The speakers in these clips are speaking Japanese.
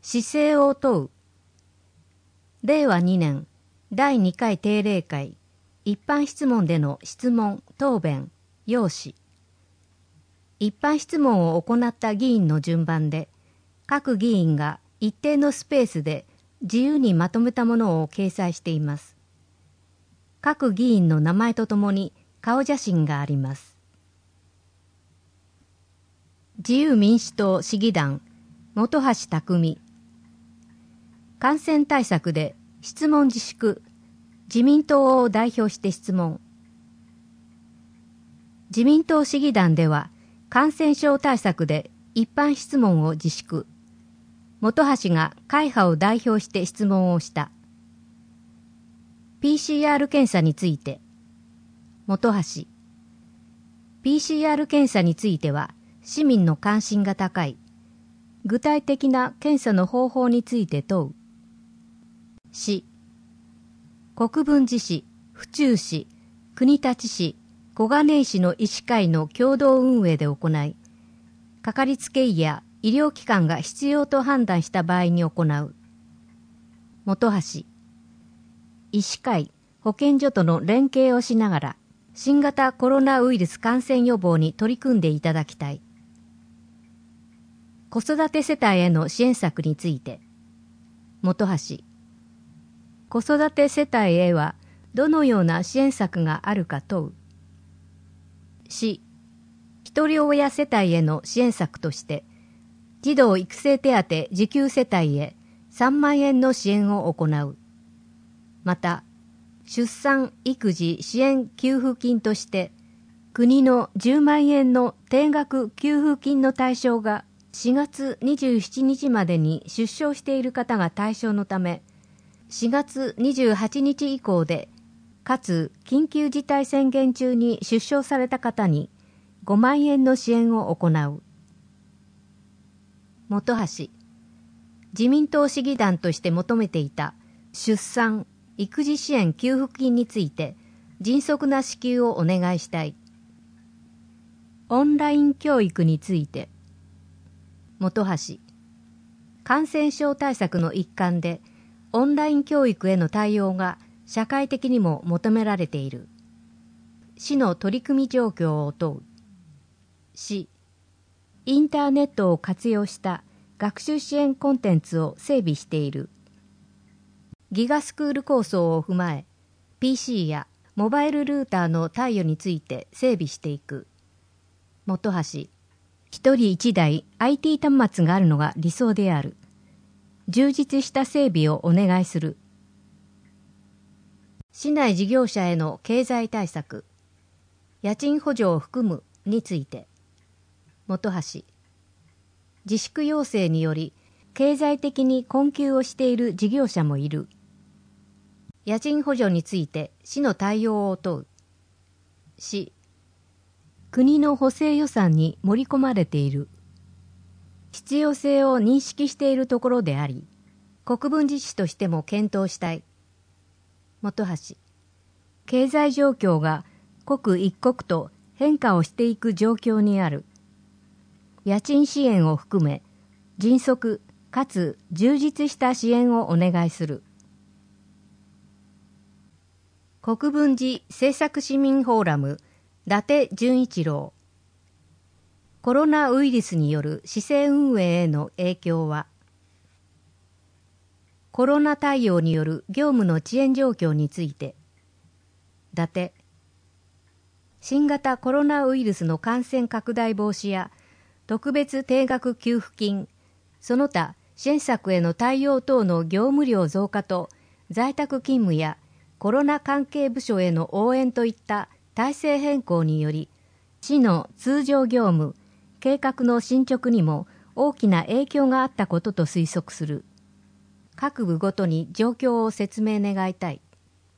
姿勢を問う。令和2年第2回定例会一般質問での質問・答弁・要旨。一般質問を行った議員の順番で、各議員が一定のスペースで自由にまとめたものを掲載しています。各議員の名前とともに顔写真があります。自由民主党市議団本橋匠。感染対策で質問自粛。自民党を代表して質問。自民党市議団では感染症対策で一般質問を自粛。本橋が会派を代表して質問をした。PCR 検査について。本橋。PCR 検査については市民の関心が高い。具体的な検査の方法について問う。市。国分寺市、府中市、国立市、小金井市の医師会の共同運営で行い、かかりつけ医や医療機関が必要と判断した場合に行う。本橋。医師会、保健所との連携をしながら、新型コロナウイルス感染予防に取り組んでいただきたい。子育て世帯への支援策について。本橋。子育て世帯へはどのような支援策があるか問う。市。ひとり親世帯への支援策として、児童育成手当受給世帯へ3万円の支援を行う。また、出産育児支援給付金として、国の10万円の定額給付金の対象が4月27日までに出生している方が対象のため、4月28日以降で、かつ緊急事態宣言中に出生された方に5万円の支援を行う。本橋。自民党市議団として求めていた出産・育児支援給付金について迅速な支給をお願いしたい。オンライン教育について。本橋。感染症対策の一環でオンライン教育への対応が社会的にも求められている。市の取り組み状況を問う。市。インターネットを活用した学習支援コンテンツを整備している。ギガスクール構想を踏まえ、PC やモバイルルーターの貸与について整備していく。本橋。一人一台 IT 端末があるのが理想である。充実した整備をお願いする。市内事業者への経済対策、家賃補助を含むについて。本橋。自粛要請により経済的に困窮をしている事業者もいる。家賃補助について市の対応を問う。市。国の補正予算に盛り込まれている。必要性を認識しているところであり、国分寺市としても検討したい。本橋。経済状況が刻一刻と変化をしていく状況にある。家賃支援を含め、迅速かつ充実した支援をお願いする。国分寺政策市民フォーラム、伊達純一郎。コロナウイルスによる市政運営への影響は。コロナ対応による業務の遅延状況について。伊達。新型コロナウイルスの感染拡大防止や特別定額給付金、その他支援策への対応等の業務量増加と在宅勤務やコロナ関係部署への応援といった体制変更により、市の通常業務、計画の進捗にも大きな影響があったことと推測する。各部ごとに状況を説明願いたい。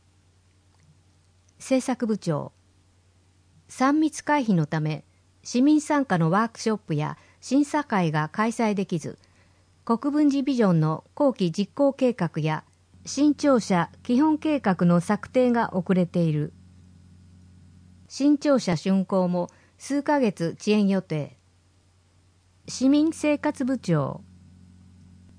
政策部長。3密回避のため、市民参加のワークショップや審査会が開催できず、国分寺ビジョンの後期実行計画や新庁舎基本計画の策定が遅れている。新庁舎竣工も数ヶ月遅延予定。市民生活部長。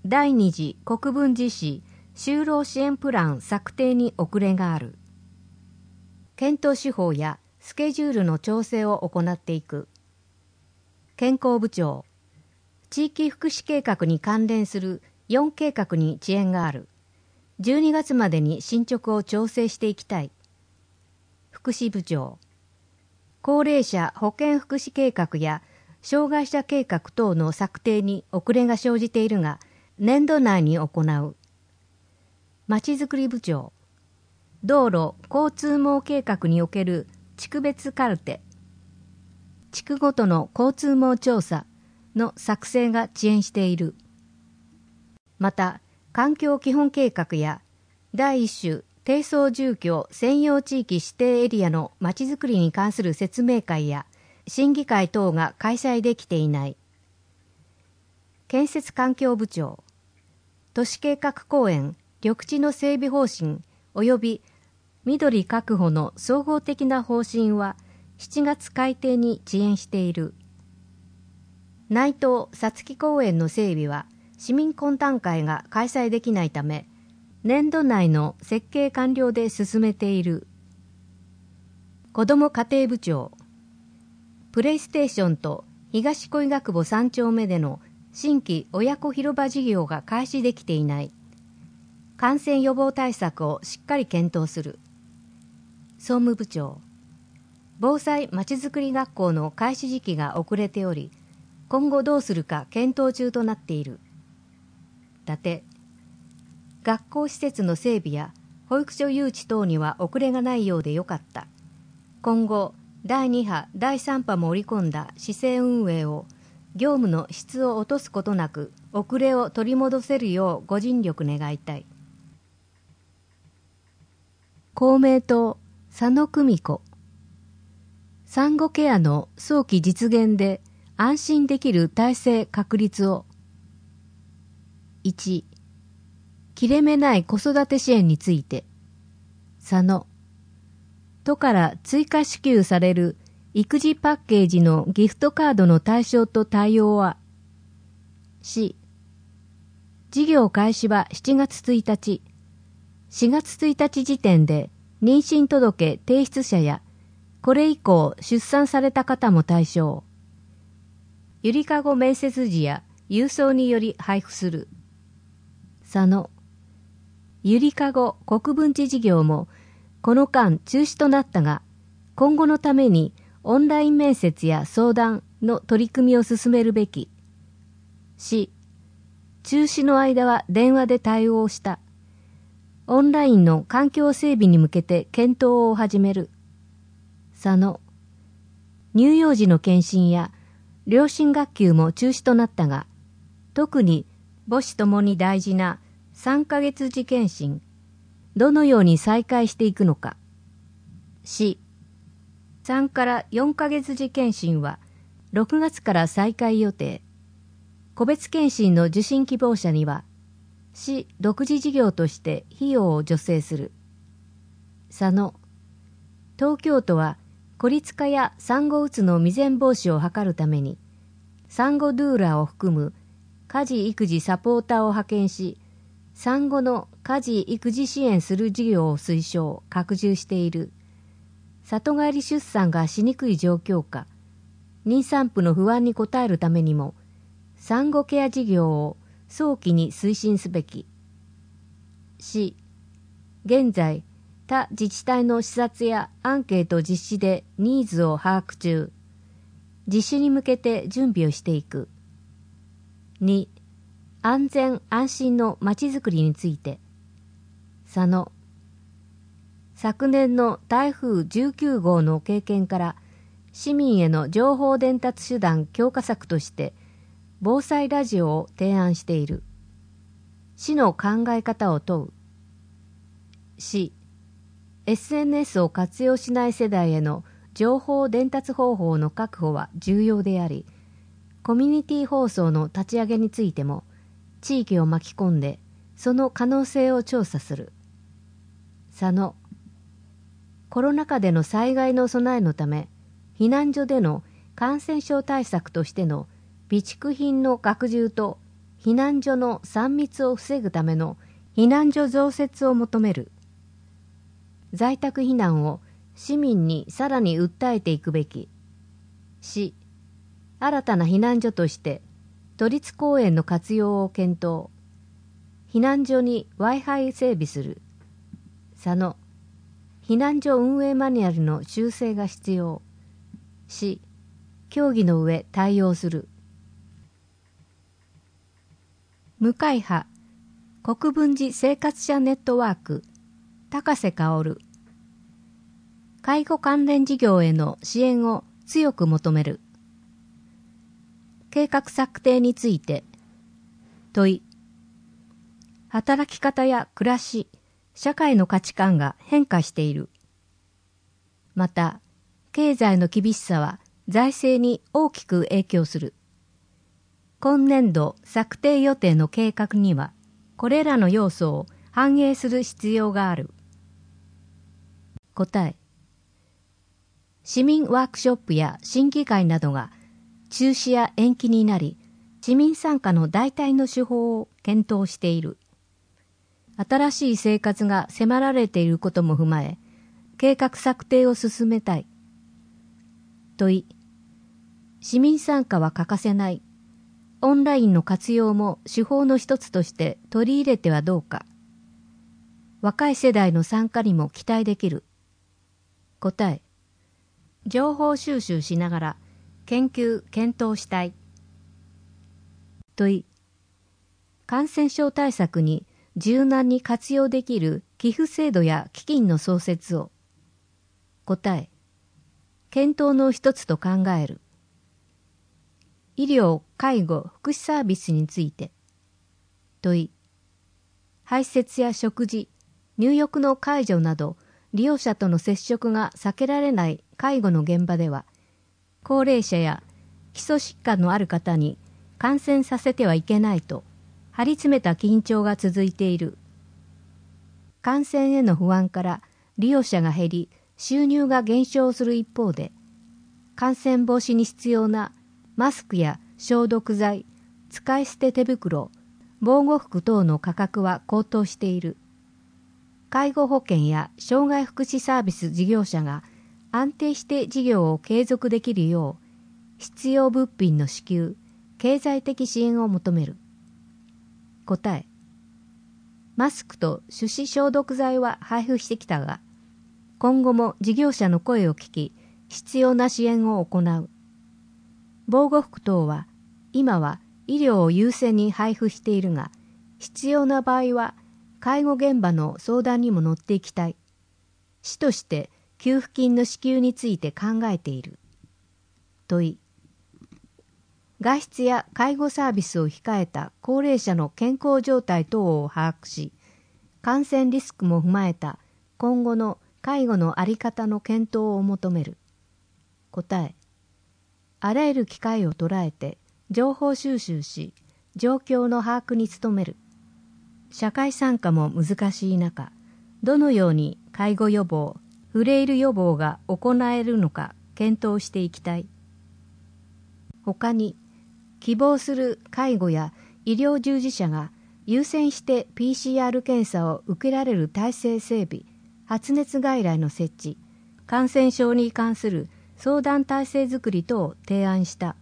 第二次国分寺市就労支援プラン策定に遅れがある。検討手法やスケジュールの調整を行っていく。健康部長、地域福祉計画に関連する4計画に遅延がある。12月までに進捗を調整していきたい。福祉部長、高齢者保健福祉計画や障害者計画等の策定に遅れが生じているが、年度内に行う。まちづくり部長、道路交通網計画における地区別カルテ、地区ごとの交通網調査の作成が遅延している。また、環境基本計画や第一種低層住居専用地域指定エリアのまちづくりに関する説明会や審議会等が開催できていない。建設環境部長、都市計画公園緑地の整備方針及び緑確保の総合的な方針は7月改定に遅延している。内藤さつき公園の整備は市民懇談会が開催できないため、年度内の設計完了で進めている。子ども家庭部長、プレイステーションと東恋学部3丁目での新規親子広場事業が開始できていない。感染予防対策をしっかり検討する。総務部長、防災まちづくり学校の開始時期が遅れており、今後どうするか検討中となっている。伊達、学校施設の整備や保育所誘致等には遅れがないようでよかった。今後、第2波、第3波も織り込んだ市政運営を業務の質を落とすことなく遅れを取り戻せるようご尽力願いたい。公明党佐野久美子、産後ケアの早期実現で安心できる体制確立を。1、切れ目ない子育て支援について。佐野、都から追加支給される育児パッケージのギフトカードの対象と対応は。4、事業開始は7月1日。4月1日時点で妊娠届提出者やこれ以降出産された方も対象。ゆりかご面接時や郵送により配布する。佐野、ゆりかご国分寺事業もこの間中止となったが、今後のためにオンライン面接や相談の取り組みを進めるべき。4、中止の間は電話で対応した。オンラインの環境整備に向けて検討を始める。佐野、乳幼児の検診や両親学級も中止となったが、特に母子ともに大事な3ヶ月時検診、どのように再開していくのか。4、3から4ヶ月時検診は6月から再開予定。個別検診の受診希望者には、市独自事業として費用を助成する。佐野、東京都は孤立化や産後うつの未然防止を図るために、産後ドゥーラーを含む家事育児サポーターを派遣し、産後の家事育児支援する事業を推奨・拡充している。里帰り出産がしにくい状況下、妊産婦の不安に応えるためにも、産後ケア事業を早期に推進すべき。4、現在、他自治体の視察やアンケート実施でニーズを把握中。実施に向けて準備をしていく。2、安全安心のまちづくりについて。佐野、昨年の台風19号の経験から市民への情報伝達手段強化策として防災ラジオを提案している。市の考え方を問う。市、SNS を活用しない世代への情報伝達方法の確保は重要であり、コミュニティ放送の立ち上げについても地域を巻き込んでその可能性を調査する。佐野、コロナ禍での災害の備えのため、避難所での感染症対策としての備蓄品の拡充と避難所の3密を防ぐための避難所増設を求める。在宅避難を市民にさらに訴えていくべき。4、新たな避難所として都立公園の活用を検討。避難所に Wi-Fi 整備する。佐野、避難所運営マニュアルの修正が必要。4、協議の上対応する。向井派、国分寺生活者ネットワーク、高瀬薫。介護関連事業への支援を強く求める。計画策定について、問い。働き方や暮らし、社会の価値観が変化している。また、経済の厳しさは財政に大きく影響する。今年度策定予定の計画には、これらの要素を反映する必要がある。答え。市民ワークショップや審議会などが中止や延期になり、市民参加の代替の手法を検討している。新しい生活が迫られていることも踏まえ、計画策定を進めたい。問い。市民参加は欠かせない。オンラインの活用も手法の一つとして取り入れてはどうか。若い世代の参加にも期待できる。答え。情報収集しながら研究・検討したい。問い。感染症対策に柔軟に活用できる寄付制度や基金の創設を。答え。検討の一つと考える。医療・介護・福祉サービスについて。問い。排泄や食事、入浴の介助など、利用者との接触が避けられない介護の現場では、高齢者や基礎疾患のある方に感染させてはいけないと、張り詰めた緊張が続いている。感染への不安から利用者が減り、収入が減少する一方で、感染防止に必要なマスクや消毒剤、使い捨て手袋、防護服等の価格は高騰している。介護保険や障害福祉サービス事業者が安定して事業を継続できるよう、必要物品の支給、経済的支援を求める。答え。マスクと手指消毒剤は配布してきたが、今後も事業者の声を聞き、必要な支援を行う。防護服等は、今は医療を優先に配布しているが、必要な場合は、介護現場の相談にも乗っていきたい。市として給付金の支給について考えている。問い。外出や介護サービスを控えた高齢者の健康状態等を把握し、感染リスクも踏まえた今後の介護の在り方の検討を求める。答え。あらゆる機会を捉えて情報収集し、状況の把握に努める。社会参加も難しい中、どのように介護予防、フレイル予防が行えるのか検討していきたい。他に、希望する介護や医療従事者が優先して PCR 検査を受けられる体制整備、発熱外来の設置、感染症に関する相談体制づくり等を提案した。